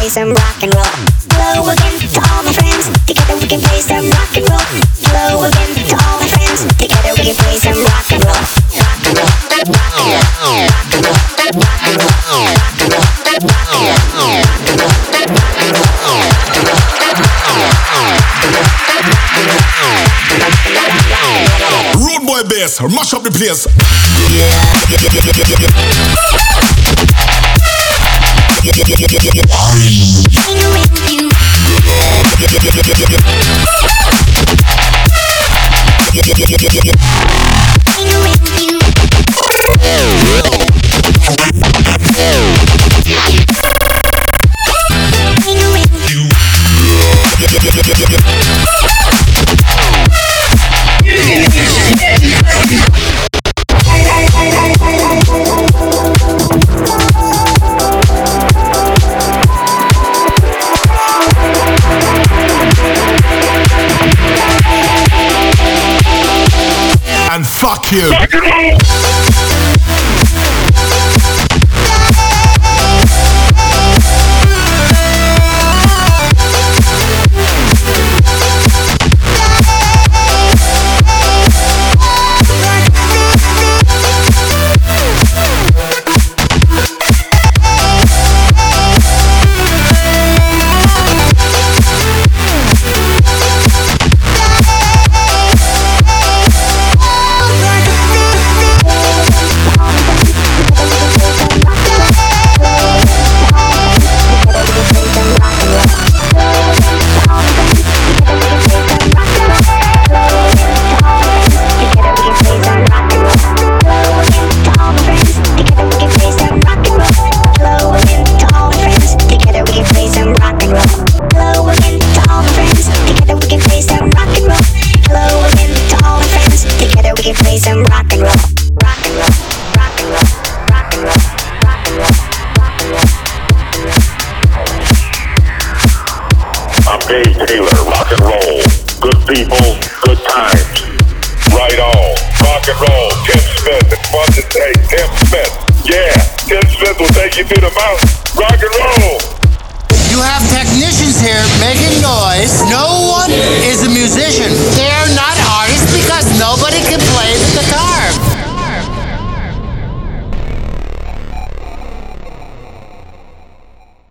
some rock and roll. Hello again to all my friends. Together we can play some rock and roll. Hello again to all my friends. Together we can play some rock and roll. Rock and roll. Rock and roll. Rock and roll. Rock and roll. Rock and roll. Rock and roll. Road boy bass, mash up the place. And fuck you. You have technicians here making noise. No one